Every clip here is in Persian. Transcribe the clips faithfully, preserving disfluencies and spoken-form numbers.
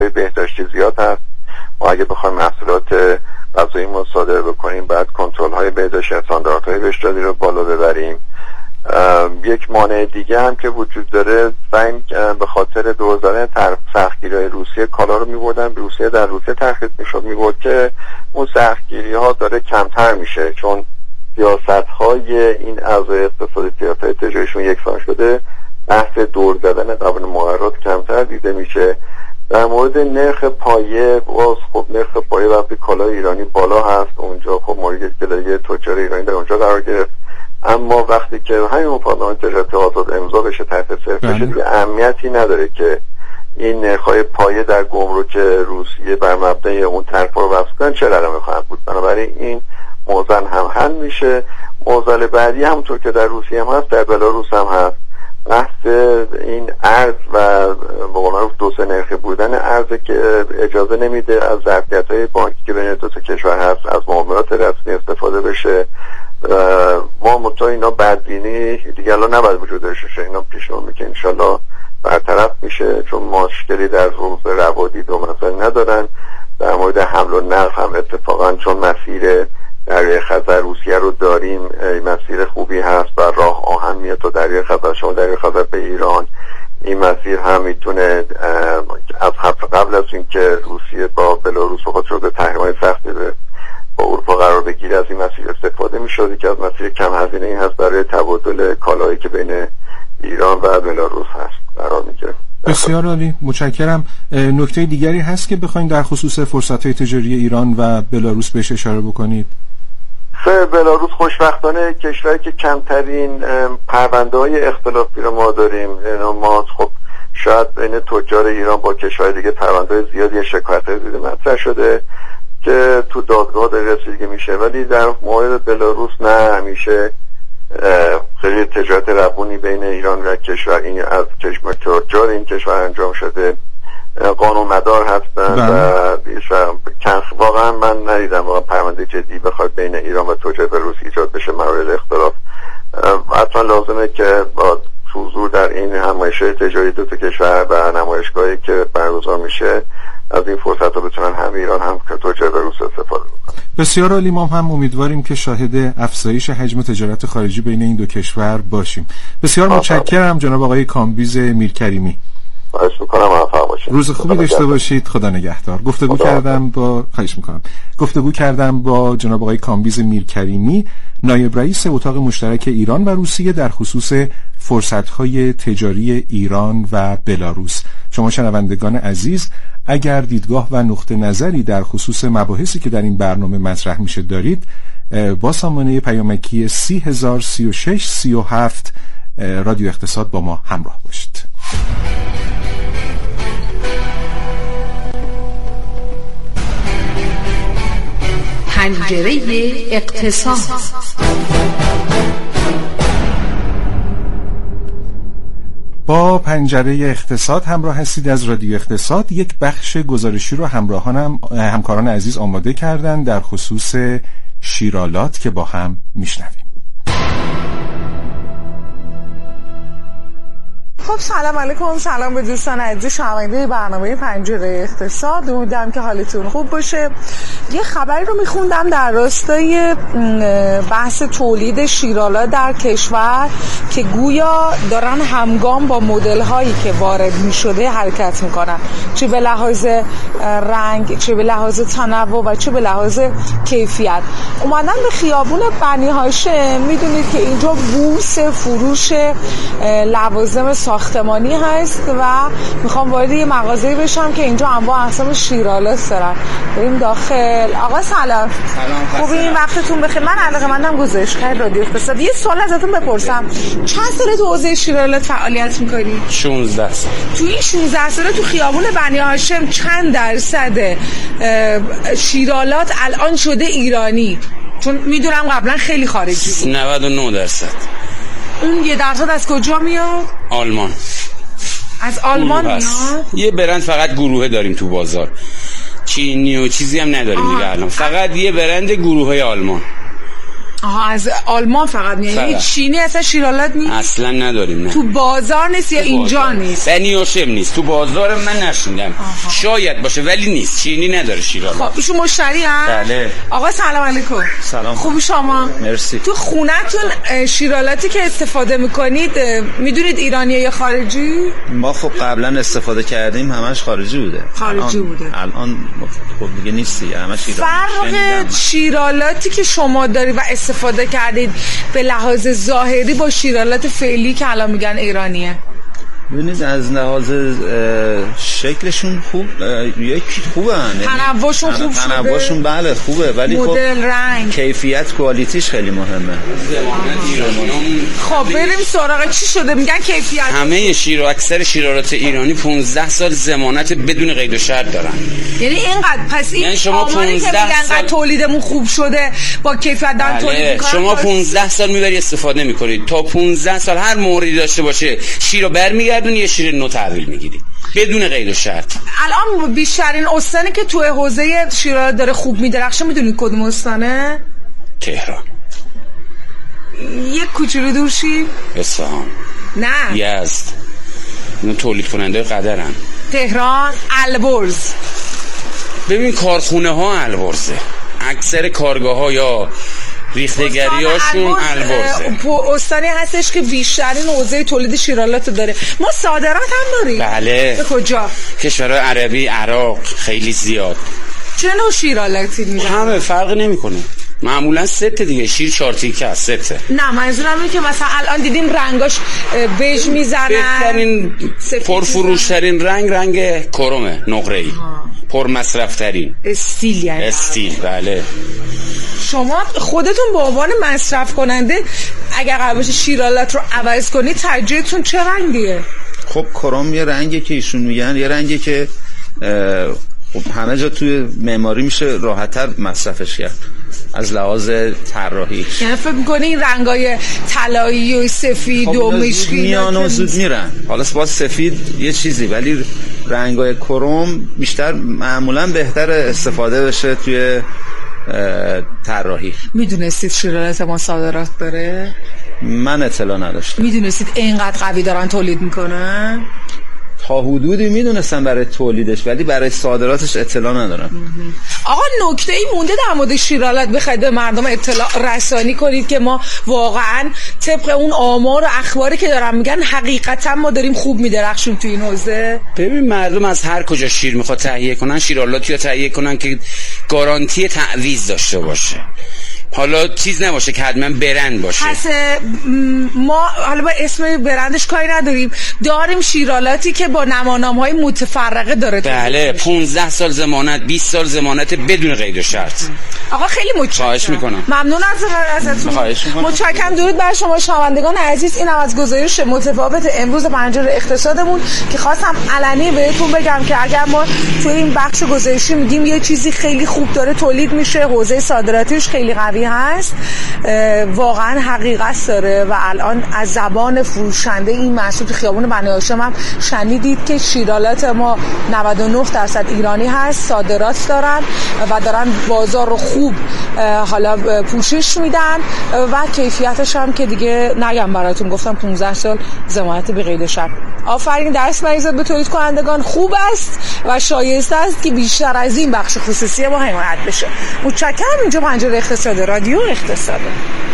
بهداشتی زیاد هست. ما اگه بخوایم محصولات غذایی ما صادر بکنیم بعد کنترل های بهداشتی استانداردهای بهداشتی رو بالا ببریم. یک مانع دیگه هم که وجود داره، فهم به خاطر دور زدن سختگیری‌های روسیه کالا رو می‌بردن به روسیه، در روسیه ترخیص می‌شد، می‌گفت که اون سختگیری‌ها داره کمتر میشه چون سیاست‌های این اعضای اقتصادی، سیاست‌های تجاریشون یکسان شده، بحث دور زدن قوانین مقررات کمتر دیده میشه. در مورد نرخ پایه، باز خب نرخ پایه وقتی کالای ایرانی بالا هست اونجا خب مورد گلایه تجار ایرانی در اونجا قرار گرفت، اما وقتی که همین مفاهمه تجارت آزاد امضا بشه، تحت صرف بشه، دیگه اهمیتی نداره که این نرخ‌های پایه در گمرک روسیه بر مبنای اون طرح رو وصل کنن چه رقمی خواهد بود. بنابراین این موزن هم حل میشه. موزل بعدی همونطور که در روسیه هم هست در بلاروس هم هست، بحث این ارز و به قول معروف دو سه نرخی بودن ارز که اجازه نمیده از ظرفیت‌های بانکی که بین دو تا کشور هست از معاملات رسمی استفاده بشه. ما مطمئن اینا بدبینی دیگه الان نباید وجود داشته باشه، اینا پیش رو میگه انشالله برطرف میشه چون مشکلی در حوزه روادید و مسائل ندارن. در مورد حمل و نقل هم اتفاقا چون مسیر دریای خزر روسیه رو داریم، مسیر خوبی هست و راه آهن میاد تا دریای خزر، شما دریای خزر به ایران، این مسیر هم میتونه از هفته قبل از اینکه روسیه با بلاروس خودش رو به تحریم‌های سختی به با اروپا قرار بگیره از این مسیر استفاده می‌شد که از مسیر کم هزینه ای هست برای تبادل کالایی که بین ایران و بلاروس هست قرار میگیره. بسیار عالی، متشکرم. نکته دیگری هست که بخواید در خصوص فرصت‌های تجاری ایران و بلاروس بهش اشاره بکنید؟ خب بلاروس خوشبختانه کشوری که کمترین پرونده‌های اختلافی رو ما داریم. ما خب شاید بین تجار ایران با کشور دیگه پرونده‌های زیادی شکایت‌های زیادی مطرح شده که تو دادگاه داره رسیدگی میشه، ولی در مورد بلاروس نه، همیشه خیلی تجارت روونی بین ایران و کشور این از کشور تجار این کشور انجام شده، قانون مدار هستن و واقعا من ندیدم واقعا پرونده جدی بخواد بین ایران و تجار بلاروس ایجاد بشه مورد اختلاف. حتما لازمه که با حضور در این همایش‌های تجاری دو تا کشور و نمایشگاهی که برگزار میشه از این فرصت رو بتونن هم ایران هم تجار بلاروس استفاده بکنن. بسیار عالی، ما هم امیدواریم که شاهد افزایش حجم تجارت خارجی بین این دو کشور باشیم. بسیار متشکرم جناب آقای کامبیز میرکریمی. خواهش میکنم، موفق باشید. روز خوبی داشته باشید. خدا نگهدار. گفتگو خدا کردم با خواهش میکنم. گفتگو کردم با جناب آقای کامبیز میرکریمی، نایب رئیس اتاق مشترک ایران و روسیه در خصوص فرصت‌های تجاری ایران و بلاروس. شما شنوندگان عزیز، اگر دیدگاه و نقطه نظری در خصوص مباحثی که در این برنامه مطرح میشه دارید، با سامانه پیامکی سی هزار سی و شش سی و هفت رادیو اقتصاد با ما همراه باشید. پنجره اقتصاد. با پنجره اقتصاد همراه هستید از رادیو اقتصاد. یک بخش گزارشی رو همراهانم همکاران عزیز آماده کردن در خصوص شیرالات که با هم میشنویم. خب سلام علیکم، سلام به دوستان عزیز شنونده برنامه پنجره اقتصاد. امیدوارم که حالتون خوب باشه. یه خبری رو میخوندم در راستای بحث تولید شیرالات در کشور که گویا دارن همگام با مدل هایی که وارد میشده حرکت میکنن، چه به لحاظ رنگ، چه به لحاظ تنوع و چه به لحاظ کیفیت. اومدن به خیابون بنی هاشم، میدونید که اینجا بورس فروش لوازم ساختمانی هست و میخوام وارد یه مغازه‌ای بشم که اینجا انواع اقسام شیرالات دارن. بریم داخل. آقا سلام. سلام. خوبی؟ این وقتتون بخیر. من علاقه‌مندم گزارشگر رادیو اقتصاد. یه سوال ازتون بپرسم، چند سال تو حوزه شیرالات فعالیت می‌کنی؟ شانزده سال. تو این شانزده سال تو خیابون بنی هاشم چند درصد شیرالات الان شده ایرانی؟ چون میدونم قبلا خیلی خارجی بود. نود و نه درصد. اون یه درصد از کجا میاد؟ آلمان. از آلمان میاد؟ یه برند فقط گروهه داریم تو بازار، چینی و چیزی هم نداریم دیگه الان، فقط یه برند گروهه آلمان. آها از آلمان فقط میاد، یعنی چینی اصلا شیرالات نیست؟ اصلا نداریم. نه تو بازار نیست یا اینجا بازار نیست؟ بنیاشم نیست، تو بازار من نشوندم. شاید باشه ولی نیست، چینی نداره شیرالات. خب ایشون مشتری هم؟ بله. آقا سلام علیکم. سلام. خوبی شما؟ مرسی. تو خونتون شیرالاتی که استفاده میکنید میدونید ایرانیه یا خارجی؟ ما خب قبلا استفاده کردیم همش خارجی بوده. خارجی الان بوده. الان خب دیگه نیستی، همش ایرانی. فرق شیرالاتی که شما داری و استفاده کردید به لحاظ ظاهری با شیرالات فعلی که الان میگن ایرانیه؟ ببینید از لحاظ شکلشون خوب، یکی خوبه، تنوعشون خوب شده، تنوعشون بله خوبه، ولی مدل، خب رنگ، کیفیت، کوالیتیش خیلی مهمه. خب بریم سراغ چی شده؟ میگن کیفیت. همه شیر و اکثر شیرالات ایرانی پانزده سال ضمانت بدون قید و شرط دارن. یعنی اینقدر پس این یعنی شما پانزده سال تولیدمون خوب شده با کیفیت دارن بله. تولید میکنن. شما پانزده سال میبری استفاده میکنید، تا پانزده سال هر موردی داشته باشه شیر رو برمیگردون یه شیر نو تحویل میگیری بدون قید و شرط. الان بیشترین استانی که توی حوزه شیرالات داره خوب میدرخشه میدونید کدوم استانه؟ تهران. یک کوچولو دور شی؟ اصفهان. نه یزد. اینا تولید کننده قدرن. تهران، البرز. ببین کارخونه ها البرزه، اکثر کارگاه ها یا ریختگریاشون البرزه. استانی هستش که بیشترین حوزه تولید شیرالات داره. ما صادرات هم داریم. بله. به کجا؟ کشورهای عربی، عراق، خیلی زیاد. چه نوع شیرالاتی میدن؟ همه فرق نمیکنه. معمولا ست دیگه، شیر چهار تیکه است، سته. نه منظورم اینه که مثلا الان دیدیم رنگاش بژ میزنن، بهترین پرفروشترین رنگ رنگ کرومه، نقره‌ای، پر مصرف ترین استیل. یعنی استیل بله. شما خودتون به عنوان مصرف کننده اگر قرار باشه شیرالات رو عوض کنید ترجیحتون چه رنگیه؟ خب کروم یه رنگی که ایشون میگن، یه رنگی که خب همه جا توی معماری میشه راحت‌تر مصرفش کرد از لحاظ طراحی. یعنی فکر می‌کنی این رنگای طلایی و سفید خب و مشکی میان و زود میرن. حالا باز سفید یه چیزی، ولی رنگای کروم بیشتر معمولا بهتر استفاده بشه توی طراحی. میدونستید شیرالات ما صادرات داره؟ من اطلاع نداشتم. میدونستید اینقدر قوی دارن تولید میکنن؟ تا حدودی میدونستم برای تولیدش، ولی برای صادراتش اطلاع ندارم. آقا نکته ای مونده در مورد شیرالات بخواید به مردم اطلاع رسانی کنید که ما واقعا طبق اون آمار و اخباری که دارن میگن حقیقتا ما داریم خوب میدرخشیم تو این حوزه؟ ببین مردم از هر کجا شیر میخواد تهیه کنن شیرالاتی رو تهیه کنن که گارانتی تعویض داشته باشه، حالا چیز نباشه که حتما برند باشه. پس ما حالا با اسم برندش کاری نداریم، داریم شیرالاتی که با نمانام‌های متفرقه داره. بله پانزده سال ضمانت، بیست سال ضمانت بدون قید و شرط. آقا خیلی متشکرم. خواهش میکنم. ممنون از ازتون. خواهش میکنم. متشکرم. درود بر شما شنوندگان عزیز. اینم از گزارش متفاوت امروز پنجره اقتصادمون که خواستم علنی بهتون بگم که اگر ما توی این بخش گزارشی میگیم یه چیزی خیلی خوب داره تولید میشه، حوزه صادراتیش خیلی قوی هست، واقعا حقیقت داره و الان از زبان فروشنده این محصول تو خیابون بنی هاشم هم شنیدید که شیرالات ما نود و نه درصد ایرانی هست، صادرات دارن و دارن بازار رو خوب حالا پوشش میدن و کیفیتش هم که دیگه نگم براتون، گفتم پانزده سال ضمانت به قید و شرط. آفرین، دست مریضات به تولید کنندگان خوب است و شایسته است که بیشتر از این بخش خصوصی ما حمایت بشه. متشکرم. اینجا پنجره اقتصاد، رادیو اقتصاده.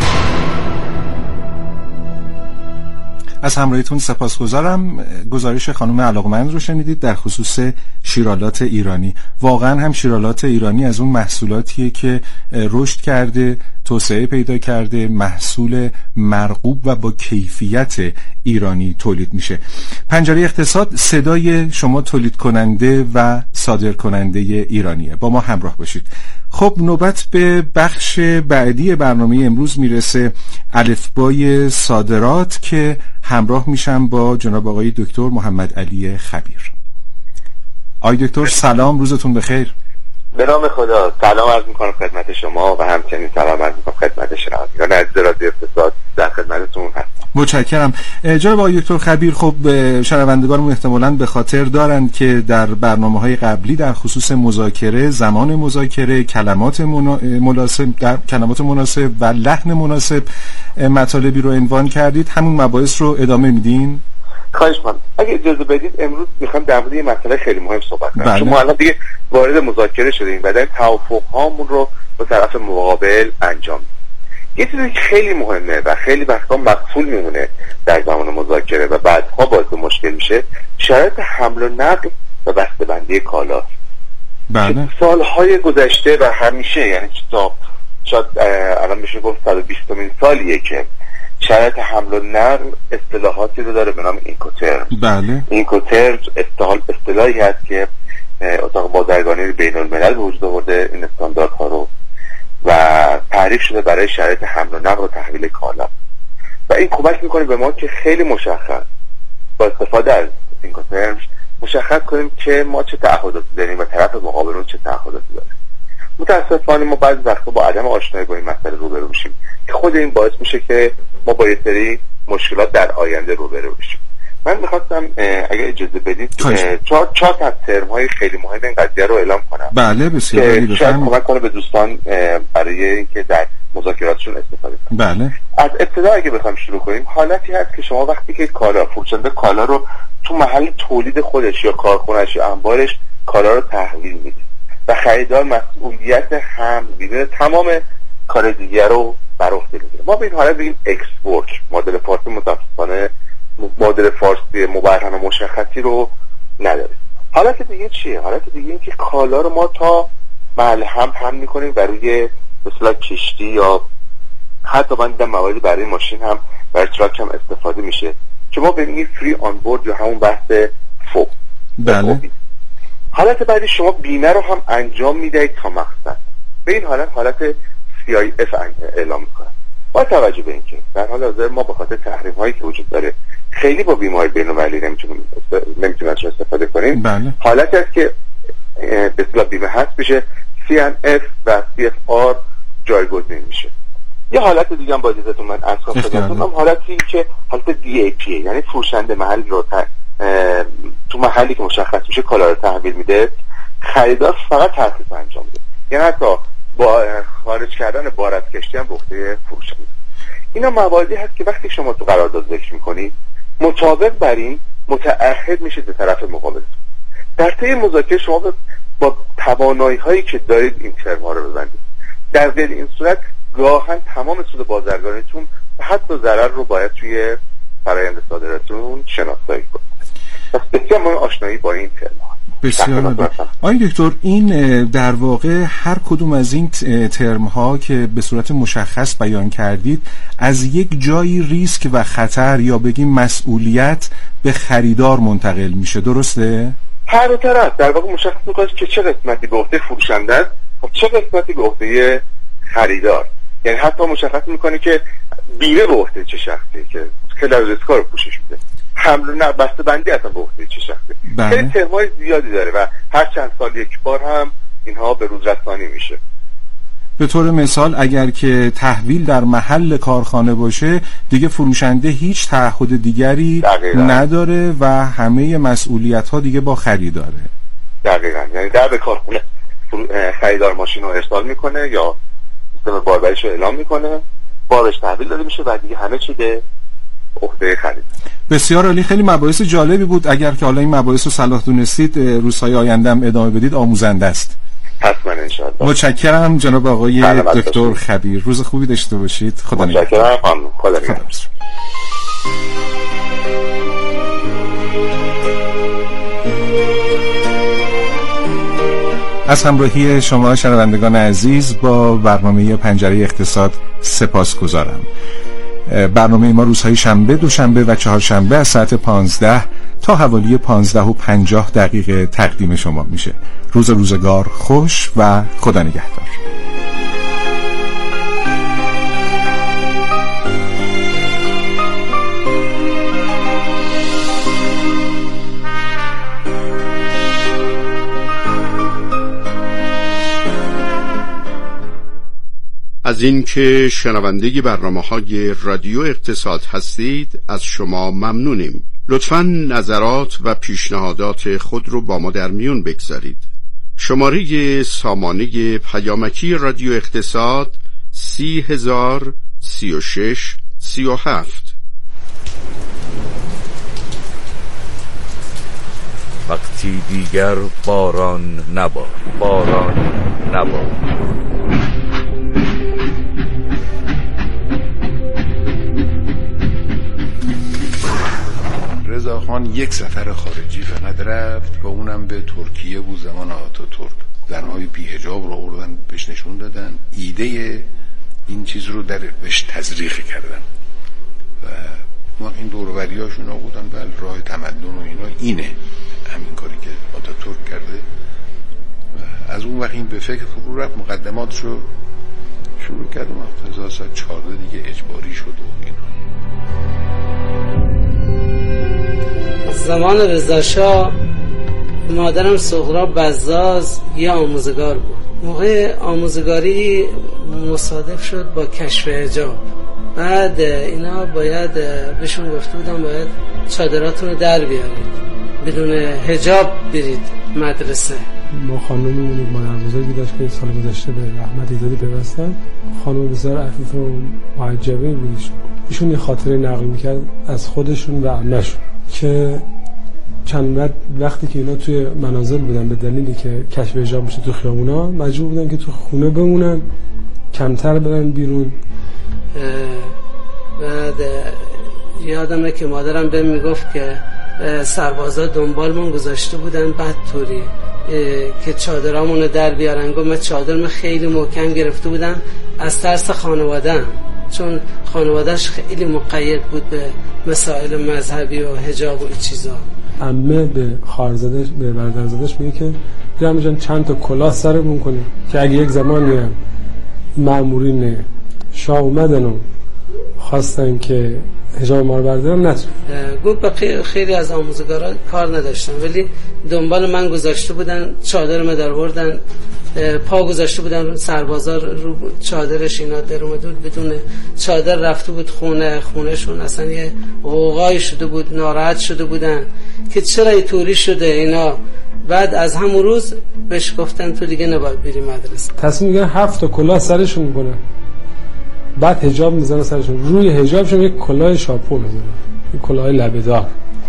از همراهیتون سپاسگزارم. گزارش خانم علاقمند رو شنیدید در خصوص شیرالات ایرانی. واقعا هم شیرالات ایرانی از اون محصولاتیه که رشد کرده، توسعه پیدا کرده، محصول مرغوب و با کیفیت ایرانی تولید میشه. پنجره اقتصاد صدای شما تولید کننده و صادر کننده ایرانیه. با ما همراه باشید. خب نوبت به بخش بعدی برنامه امروز میرسه، الفبای صادرات، که همراه میشم با جناب آقای دکتر محمد علی خبیر. آقای دکتر سلام، روزتون بخیر. به نام خدا سلام عرض میکنم خدمت شما و همچنین سلام عرض میکنم خدمت شنوندگان عزیز رادیو اقتصاد. در خدمتتون هستم. متشکرم. جناب آقای دکتر خبیر، خب شنوندگانمون احتمالاً به خاطر دارند که در برنامه‌های قبلی در خصوص مذاکره، زمان مذاکره، کلمات مناسب در کلمات مناسب و لحن مناسب مطالبی رو عنوان کردید. همون مباحث رو ادامه میدین؟ خواهش می‌کنم. اگه اجازه بدید امروز می‌خوام در مورد یه مسئله خیلی مهم صحبت کنم. بله. چون ما الان دیگه وارد مذاکره شدیم و داریم توافق‌هامون رو با طرف مقابل انجام میدیم. یه چیزی که خیلی مهمه و خیلی وقتا مقفول میمونه در زمان مذاکره و بعدها باعث مشکل میشه، شرایط حمل و نقل و بسته‌بندی کالا. بله. سالهای گذشته و همیشه، یعنی تا شاید الان میشه گفت صد و بیستمین سالیه که شرایط حمل و نقل اصطلاحاتی رو داره به نام اینکوترم. بله. اینکوترم اصطلاحی هست که اتاق بازرگانی بین الملل به وجود آورده این استانداردها رو و تعریف شده برای شرایط حمل و نقل و تحویل کالا و این کمک میکنه به ما که خیلی مشخص با استفاده از اینکوترم مشخص کنیم که ما چه تعهداتی داریم و طرف مقابل چه تعهداتی داره. متاسفانه ما بعضی وقتا با عدم آشنایی با این مسئله روبرو میشیم که خود این باعث میشه که ما با یه سری مشکلات در آینده روبرو بشیم. من میخواستم اگه اجازه بدید چهار چهار تا ترم های خیلی مهم این قضیه رو اعلام کنم. بله بسیار که شاید کمک کنه به دوستان برای اینکه در مذاکراتشون استفاده کنن. بله. از ابتدا اگه بخوام شروع کنیم، حالتی هست که شما وقتی که کالا فروشنده کالا رو تو محل تولید خودش یا کارخونه‌اش یا انبارش کالا رو تحویل میده و خریدار مسئولیت حمل میده، تمام کار دیگه رو بر عهده میگیره. ما به این حالت بگیم اکسپورت، مدل فارسی متاسفانه مدل فارسی مبرهن و مشخصی رو نداره. حالت دیگه چیه؟ حالت دیگه این که کالا رو ما تا محل هم هم میکنیم و روی مثلا کشتی یا حتی من دیدم مواردی برای ماشین هم برای تراک هم استفاده میشه که ما ببینیم فری آن بورد یا همون بحث فوق. بله. حالت بعدی شما بیمه رو هم انجام میدهید تا مقصد. به این حالت حالت سی آی اف اعلام میکنه. با توجه به اینکه در حال حاضر ما به خاطر تحریم هایی که وجود داره خیلی با بیمه های بین المللی نمیتونیم نمیتونیم ازش استفاده کنیم. بله. حالت هست که به اصطلاح بیمه هست میشه سی ان اف و سی اف آر جایگزین میشه. یه حالت دیگه هم با اجازهتون من از خدمتتون هم حالتی که حالت دی ای پی، یعنی فروشنده محل رو تو محلی که مشخص میشه کالا رو تحویل میده، خریدار فقط تخفیف انجام میده. یعنی حتی با خارج کردن بار از کشتی هم به عهده فروشنده. اینا مواردی هست که وقتی شما تو قرارداد ذکر میکنید مطابق بر این متعهد میشید به طرف مقابل. در طی مذاکره شما با توانایی هایی که دارید این ترم ها رو ببندید. در غیر این صورت گاهن تمام سود بازرگانیتون و حتی ضرر رو باید توی فرآیند صادراتتون شناسایی کنید. پس بسیار مهم آشنایی با این ترم ها. بسیار آقای دکتر، این در واقع هر کدوم از این ترم ها که به صورت مشخص بیان کردید از یک جایی ریسک و خطر یا بگیم مسئولیت به خریدار منتقل میشه، درسته؟ هر دو طرف در واقع مشخص میکنه که چه قسمتی به عهده فروشنده است و چه قسمتی به عهده خریدار. یعنی حتی مشخص میکنه که بیمه به عهده چه شخصی که کلر ریسکا رو پوشش میده، حمل و نقل بسته بندی اصلا به عهده چه شخصی. خیلی ترمای زیادی داره و هر چند سال یک بار هم اینها به روز رسانی میشه. به طور مثال اگر که تحویل در محل کارخانه باشه دیگه فروشنده هیچ تعهد دیگری دقیقا نداره و همه مسئولیت ها دیگه با خریداره. دقیقاً، یعنی در به کارخانه خریدار ماشین رو ارسال میکنه یا سیستم باربریش رو اعلام میکنه، بارش تحویل داده میشه و دیگه همه چی به عهده خرید. بسیار عالی، خیلی مباحث جالبی بود. اگر که حالا این مباحث رو صلاح دونستید روزهای آینده هم ادامه بدید آموزنده است. حتما ان شاء الله. متشکرم جناب آقای دکتر خبیر، روز خوبی داشته باشید. خدا نگهدار. متشکرم خانم. خدا نگهدار. از همراهی شما شنوندگان عزیز با برنامه پنجره اقتصاد سپاسگزارم. برنامه ما روزهای شنبه، دوشنبه و چهارشنبه از ساعت پانزده تا حوالی پانزده و پنجاه دقیقه تقدیم شما میشه. روز روزگار خوش و خدا نگهدار. از اینکه شنونده برنامه‌های رادیو اقتصاد هستید از شما ممنونیم. لطفاً نظرات و پیشنهادات خود رو با ما در میون بگذارید. شماره سامانه پیامکی رادیو اقتصاد سی هزار سی و شش سی و هفت. وقتی دیگر باران نباد، باران نباد. رضاخان یک سفر خارجی فقط رفت و اونم به ترکیه بود زمان آتاتورک. زنهای بی‌حجاب رو آوردن بهش نشون دادن، ایده این چیز رو در بهش تزریق کردن و ما این دوروریاشون بودن بله راه تمدن و اینا اینه، همین کاری که آتاتورک کرده. و از اون وقت این به فکر فرو رفت، مقدماتشو شروع کرد و هزار و سیصد و چهارده دیگه اجباری شد و اینا. زمان رضاشاه مادرم سغرا بزاز یه آموزگار بود. موقع آموزگاری مصادف شد با کشف حجاب. بعد اینا باید بهشون گفته بودن باید چادراتون رو در بیارید، بدون حجاب برید مدرسه. ما خانومی مادر بزرگی داشت که سال گذشته به رحمت ایزادی پیوستن. خانم بسیار عفیف و معجبه بودیشون. ایشون یه خاطره نقل میکرد از خودشون و عمه‌شون که چند وقت وقتی که اینا توی منازل بودن به دلیلی که کشف حجاب میشه تو خیابونا، مجبور بودن که تو خونه بمونن، کمتر برن بیرون. بعد یادمه که مادرم بهم میگفت که سربازا دنبالمون گذاشته بودن بعد طوری که چادرامونو در بیارن. گفت من چادرم خیلی محکم گرفته بودم از ترس خانواده‌ام، چون خانواده‌اش خیلی مقید بود به مسائل مذهبی و حجاب و این چیزا. عمه به خواهرزادش به برادرزادش میگه که بیام جان چند تا کلاه سرمون کنیم که اگه یک زمانی هم مامورین شاه اومدن و خواستن که حجاب ما رو بردارن نتون. گفت بقیه خیلی از آموزگارا کار نداشتن ولی دنبال من گذاشته بودن، چادرمو در آوردن، پا گذاشته بودن سربازا رو چادرش اینا در اومده بود، بدون چادر رفته بود خونه خونهشون اصلا یه غوغایی شده بود، ناراحت شده بودن که چرا اینطوری شده اینا. بعد از همون روز بهش گفتن تو دیگه نباید بری مدرسه. تصمیم میگیرن هفت تا کلاه سرشون میکنن، بعد حجاب میزنن سرشون، روی حجابشون یک کلاه شاپو میزنن، یک کلاه لبه‌دار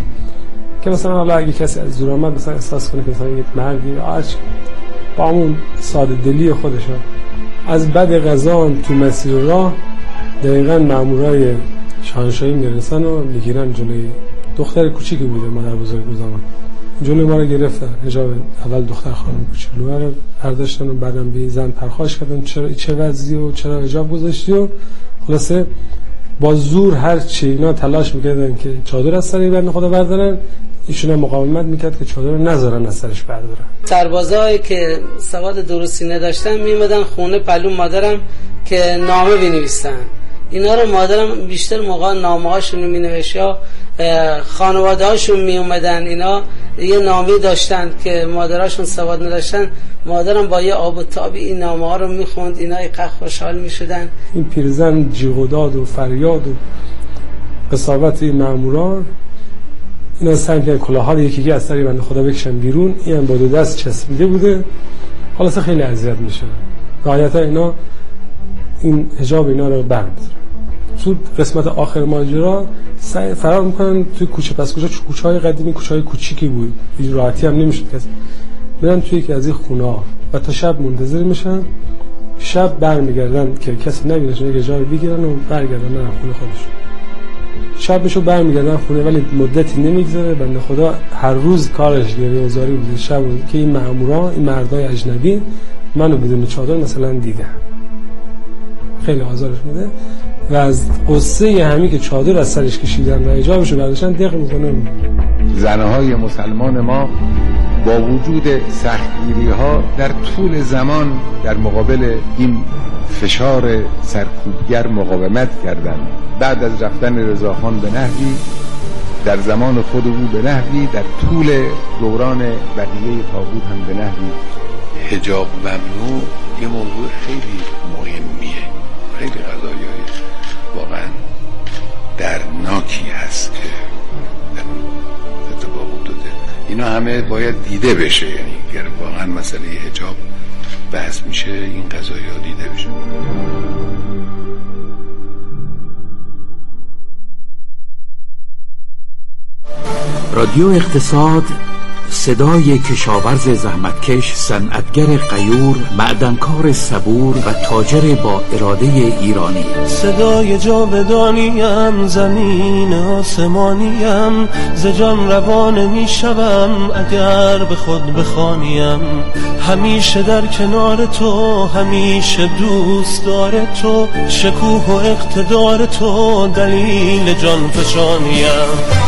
که مثلا حالا اگه کسی از دور اومد مثلا احساس کنه که مثلا یک مردی آج با اون ساده دلی خودشون از بعد غذان تو مسیر راه دقیقاً مامورای شاهنشاهی میرسن و میگیرن جلوی دختر کوچیکی بوده مادر بزرگ زمان، جلوی ما رو گرفتن، حجاب اول دختر خانم کوچولو رو برداشتن و بعدم به زن پرخاش کردن چرا چه وضعی و چرا حجاب گذاشتی و خلاصه با زور هر چی اینا تلاش میکردن که چادر از سر بنده خدا بردارن، ایشون هم مقاومت میکرد که چادر رو نذارن از سرش بردارن. سربازایی که سواد درستی نداشتن میمدن خونه پلو مادرم که نامه بنویسن. اینا رو مادرم بیشتر موقع نامه هاشون رو مینوشت یا خانواده هاشون می اومدن، اینا یه نامه داشتن که مادراشون سواد نداشتن، مادرم با یه آب و تابی این نامه ها رو میخوند، اینا یقه خوشحال میشدن. این پیرزن جیغ و داد و فریاد و قساوت این ماموران، اینا سعی کردن کلاه‌ها رو یکی یکی از سر بنده خدا بکشن بیرون، این با دو دست چسبیده بوده، خلاص خیلی اذیت میشه. غایتا اینا این حجاب اینا رو برمی‌دارن. تو قسمت آخر ماجرا فرار میکنن توی کوچه پس کوچه، کوچه‌های قدیمی کوچه‌های کوچیکی بود، هیچ راحتی هم نمیشد کسی برن توی یکی از این خونه‌ها و تا شب منتظر میشن، شب برمیگردن که کسی نبینه چون یه جایی بگیرن و برگردن نه خونه خودشون. شب میشو برمیگردن خونه ولی مدتی نمیگذره، بنده خدا هر روز کارش گریه و زاری بوده شب بود که این مامورا این مردای اجنبی منو بدون چادر مثلا دیدن، خیلی آزارش میده و از قصه همین که چادر از سرش کشیدن و حجابشو برداشتن دق میکنه. زنهای مسلمان ما با وجود سختگیری‌ها در طول زمان در مقابل این فشار سرکوبگر مقاومت کردند. بعد از رفتن رضاخان به نحوی، در زمان خود او به نحوی، در طول دوران بقیه طاغوت هم به نحوی. حجاب ممنوع یه موضوع خیلی مهمیه. خیلی قضایای واقعا دردناکی هست که اتفاق افتاده. اینا همه باید دیده بشه، یعنی اگر واقعا مسئله حجاب بحث میشه این قضایا دیده بشه. رادیو اقتصاد، صدای کشاورز زحمتکش، صنعتگر غیور، معدنکار صبور و تاجر با اراده ایرانی. صدای جاودانیم، زمین آسمانیم، ز جان روانه میشوم اگر به خود بخوانیم. همیشه در کنار تو، همیشه دوست دار تو، شکوه و اقتدار تو دلیل جان فشانیم.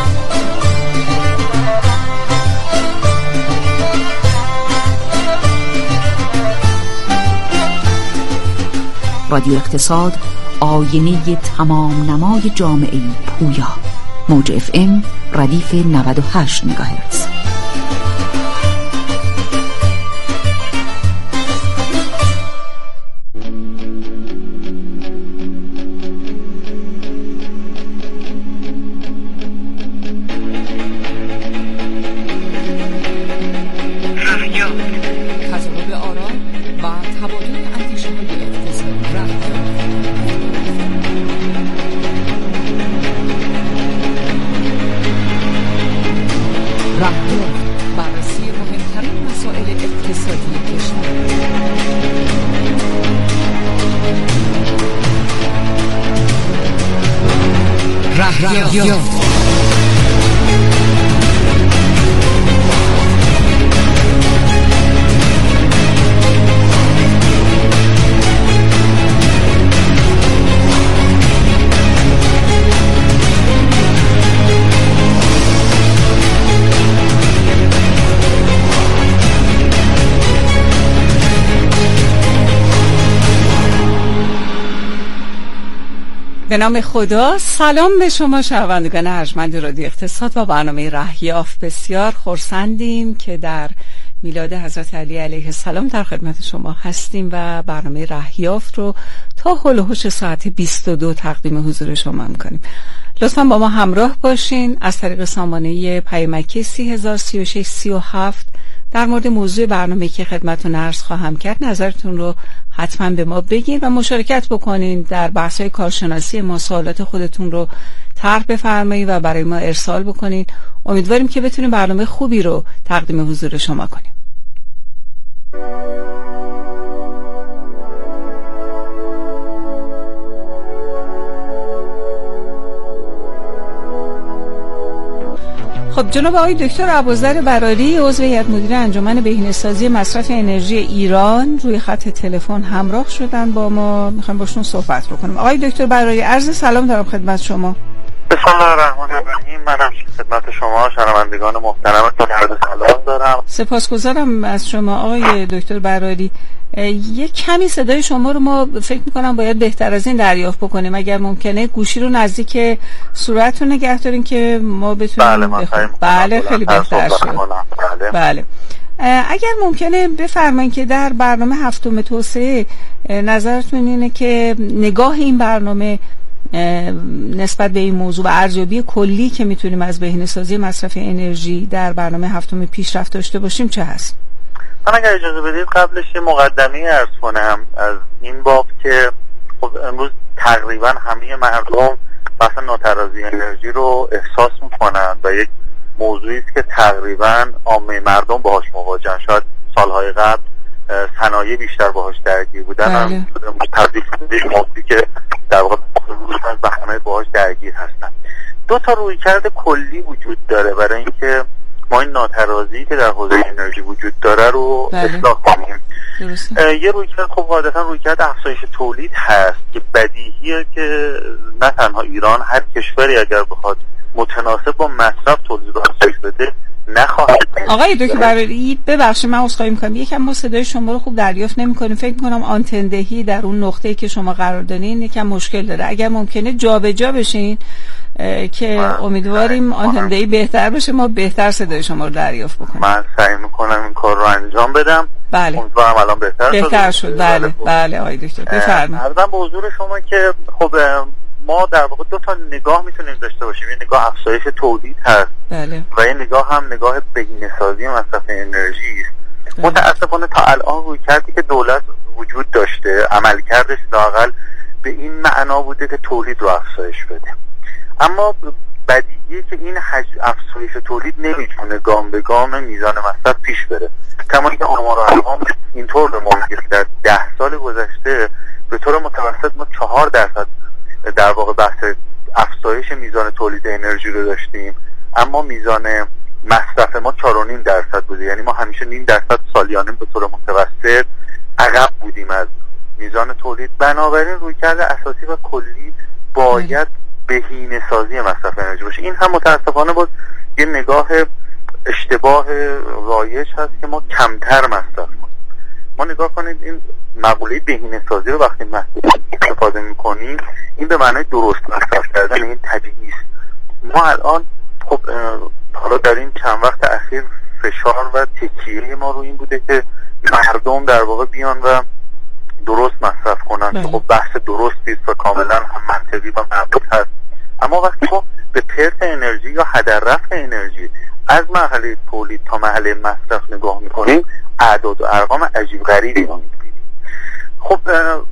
رادیو اقتصاد، آینه تمام نمای جامعه پویا. موج اف ام ردیف نود و هشت مگاهرتز. به نام خدا. سلام به شما شنوندگان ارجمند رادیو اقتصاد و برنامه رهیافت. بسیار خرسندیم که در میلاد حضرت علی علیه السلام در خدمت شما هستیم و برنامه رهیافت رو تا هول و هوش ساعت بیست و دو تقدیم حضور شما می‌کنیم. لطفاً با ما همراه باشین از طریق سامانه پیامکی سی هزار سی و شش سی و هفت در مورد موضوع برنامه که خدمتتون عرض خواهم کرد نظرتون رو حتما به ما بگین و مشارکت بکنین در بحث‌های کارشناسی ما. سوالات خودتون رو طرح بفرمایید و برای ما ارسال بکنین. امیدواریم که بتونیم برنامه خوبی رو تقدیم حضور شما کنیم. خب جناب آقای دکتر ابوذر براری، عضو هیئت مدیره انجمن بهینه‌سازی مصرف انرژی ایران، روی خط تلفن همراه شدن با ما. میخوایم باشون صحبت بکنیم. آقای دکتر براری، عرض سلام دارم خدمت شما. بسم الله الرحمن الرحیم. منم خدمت شما شنوندگان محترمتون عرض سلام دارم. سپاسگزارم از شما آقای دکتر براری. یک کمی صدای شما رو ما فکر میکنم باید بهتر از این دریافت بکنیم. اگر ممکنه گوشی رو نزدیک صورتتون نگه دارین که ما بتونیم بله بخونیم. بله خیلی بهتر شد. بله. بله. اگر ممکنه بفرمایید که در برنامه هفتم توسعه نظرتون اینه که نگاه این برنامه نسبت به این موضوع و ارزیابی کلی که میتونیم از بهینه‌سازی مصرف انرژی در برنامه هفتم پیشرفت داشته باشیم چه هست؟ من اگر اجازه بدید قبلش یه مقدمه عرض کنم از این باب که خب امروز تقریبا همه مردم مثلا ناترازی انرژی رو احساس میکنن و یک موضوعی است که تقریبا عامه مردم باهاش مواجهن. شاید سالهای قبل صنایع بیشتر باهاش درگیر بودن، هم تبدیل شده یک موضوعی که در واقع و همه باهاش درگیر هستن. دو تا رویکرد کلی وجود داره برای اینکه ما این ناترازی که در حوزه انرژی وجود داره رو بله. اصلاح کنیم. یه رویکرد خب قاعدتا رویکرد افزایش تولید هست که بدیهیه که نه تنها ایران، هر کشوری اگر بخواد متناسب با مصرف تولید رو افزایش بده نخواهد. آقای دکتر براری ببخشید من عذرخواهی می‌کنم، یکم ما صدای شما رو خوب دریافت نمی‌کنیم. فکر می‌کنم آنتن دهی در اون نقطه‌ای که شما قرار دارین یکم مشکل داره. اگر ممکنه جابجا بشین که امیدواریم آنتن دهی بهتر بشه، ما بهتر صدای شما رو دریافت بکنیم. من سعی می‌کنم این کار رو انجام بدم. بله. امیدوارم الان بهتر شد. بهتر شد. بله بله آقای دکتر بفرمایید. عرضم به حضور شما که خب ما در واقع دو تا نگاه میتونیم داشته باشیم. یه نگاه افزایش تولید هست بله. و یه نگاه هم نگاه بهینه‌سازی مصرف انرژی است. متاسفانه تا الان روی کردی که دولت وجود داشته عملکردش لااقل به این معنا بوده که تولید رو افزایش بده، اما بدیهیه که این افزایش تولید نمیتونه گام به گام میزان مصرف پیش بره. کما اینکه آمار و ارقام اینطور به ما میگه در ده سال گذشته به طور متوسط ما چهار درصد در واقع بحث افزایش میزان تولید انرژی رو داشتیم، اما میزان مصرف ما چهار و نیم درصد بوده. یعنی ما همیشه نیم درصد سالیانه به طور متوسط عقب بودیم از میزان تولید. بنابراین رویکرد اساسی و کلی باید بهینه سازی مصرف انرژی باشه. این هم متاسفانه باز یه نگاه اشتباه رایج هست که ما کمتر مصرف کنیم. ما نگاه کنید این مقوله بهینه سازی رو وقتی استفاده میکنیم این به معنای درست مصرف کردن، این طبیعی است. ما الان خب حالا در این چند وقت اخیر فشار و تکیه ما رو این بوده که مردم در واقع بیان و درست مصرف کنن. خب بحث درستی است و کاملا هم منطقی و منطقی هست، اما وقتی ما به پرت انرژی یا هدر رفع انرژی از مرحله تولید تا مرحله مصرف نگاه میکنیم اعداد و ارقام عجیب غریبی رو میبینیم. خب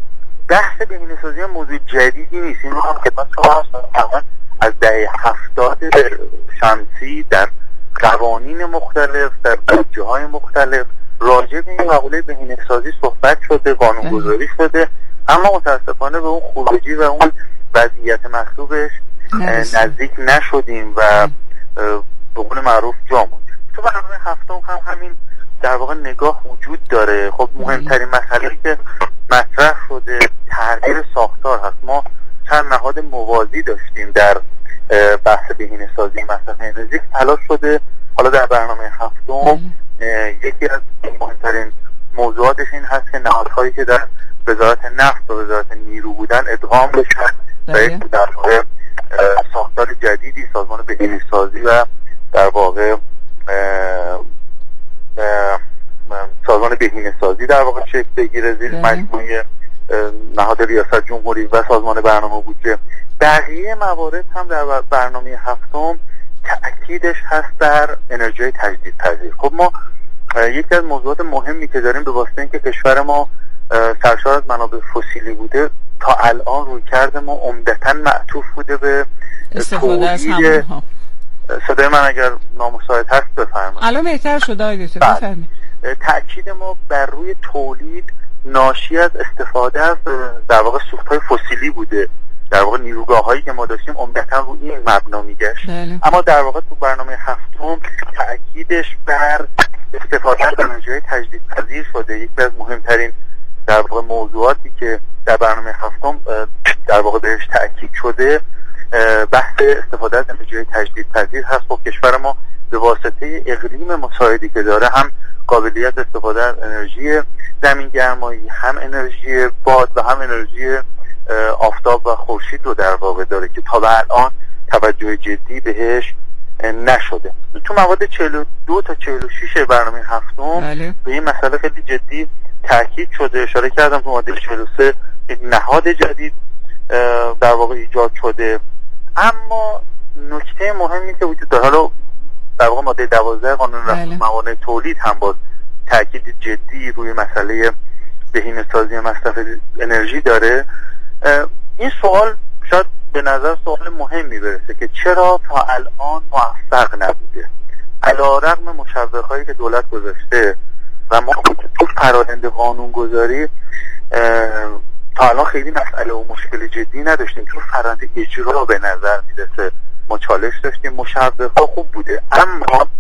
بحث بهینه‌سازی موضوع جدیدی نیست. این رو هم خدمت شما هستم از دهه هفتاد شمسی در قوانین مختلف در بودجه‌های مختلف راجع به این مقوله بهینه‌سازی صحبت شده، قانون‌گذاری شده، اما متاسفانه به اون خروجی و اون وضعیت مطلوبش نزدیک نشدیم و به قول معروف جا موندیم. تو برنامه هفتم هم همین در واقع نگاه وجود داره. خب مهمترین مسئله‌ای که مطرح شده تغییر ساختار هست. ما چند نهاد موازی داشتیم در بحث بهینه‌سازی مصرف انرژی، تلاش شده حالا در برنامه هفتم یکی از مهمترین موضوعاتش این هست که نهادهایی که در وزارت نفت و وزارت نیرو بودن ادغام بشن و یک در واقع ساختار جدیدی سازمان بهینه‌سازی و در واقع سازمان بهینه‌سازی در واقع شکل بگیره زیر مجموعه نهاد ریاست جمهوری و سازمان برنامه بودجه. بقیه موارد هم در برنامه هفتم تأکیدش هست در انرژی تجدیدپذیر. خب ما یکی از موضوعات مهمی که داریم به واسطه اینکه کشور ما سرشار از منابع فسیلی بوده تا الان رویکرد ما عمدتاً معطوف بوده به تولید. صدای من اگر نامساعد هست بفرمایید. الان بهتر شده آقای دکتر بفرمایید. تأکید ما بر روی تولید ناشی از استفاده از در واقع سوخت‌های فسیلی بوده. در واقع نیروگاه هایی که ما داشتیم عمدتاً روی این مبنا میگشت، اما در واقع تو برنامه هفتم تأکیدش بر استفاده از انرژی تجدیدپذیر شده. یکی از مهمترین در واقع موضوعاتی که در برنامه هفتم در واقع بهش تأکید شده بحث استفاده از انرژی تجدیدپذیر هست. خب کشور ما به واسطه اقلیم مساعدی که داره هم قابلیت استفاده از انرژی زمین گرمایی، هم انرژی باد و هم انرژی آفتاب و خورشید رو در واقع داره که تا به الان توجه جدی بهش نشده. تو مواد چهل و دو تا چهل و شش برنامه هفتم بله. به این مسئله خیلی جدی تاکید شده. اشاره کردم تو ماده چهل و سه یک نهاد جدید در واقع ایجاد شده، اما نکته مهمی که وجود داره حالا در واقع ماده دوازده قانون بله. موانع تولید هم باز تاکید جدی روی مسئله بهینه‌سازی مصرف انرژی داره. این سوال شاید به نظر سوال مهمی برسه که چرا تا الان موفق نبوده علی‌رغم مشوق‌هایی که دولت گذاشته و ما تو فرآیند قانون‌گذاری تا الان خیلی مسئله و مشکل جدی نداشتیم. تو فرآیند اجرا به نظر میرسه ما چالش داشتیم. مشوق‌ها خوب بوده، اما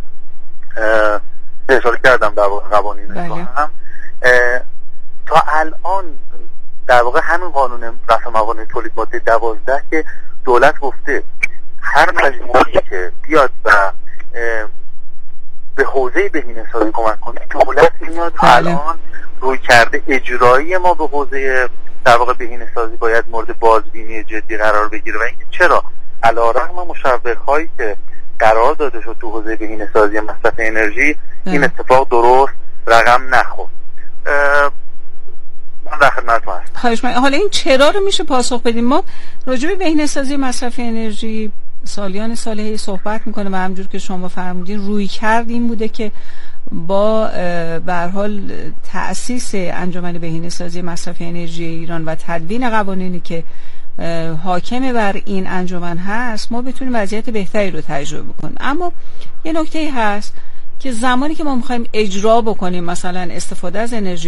اشاره کردم در قوانین بله. هم تا الان در واقع همین قانون رفع موانع تولید ماده دوازده که دولت گفته هر مجموعه‌ای که بیاد و به حوزه بهینه‌سازی کمک کنه دولت میاد تا الان روی کرده اجرایی ما به حوزه در واقع بهینه‌سازی باید مورد بازبینی جدی قرار بگیره و اینکه چرا علی‌رغم مشوق‌هایی که قرار داده شد تو حوزه بهینه‌سازی مصرف انرژی این اتفاق درست رقم نخورد. من در خدمتتون هستم. خواهش می‌کنم. حالا این چرا رو میشه پاسخ بدیم؟ ما راجع به بهینه‌سازی مصرف انرژی سالیان ساله صحبت میکنه و همونجور که شما فرمودین روی کرد این بوده که با به هر حال تأسیس انجمن بهینه‌سازی مصرف انرژی ایران و تدوین قوانینی که حاکم بر این انجمن هست ما بتونیم وضعیت بهتری رو تجربه کنیم. اما یه نکته هست که زمانی که ما میخوایم اجرا بکنیم مثلا استفاده از انرژی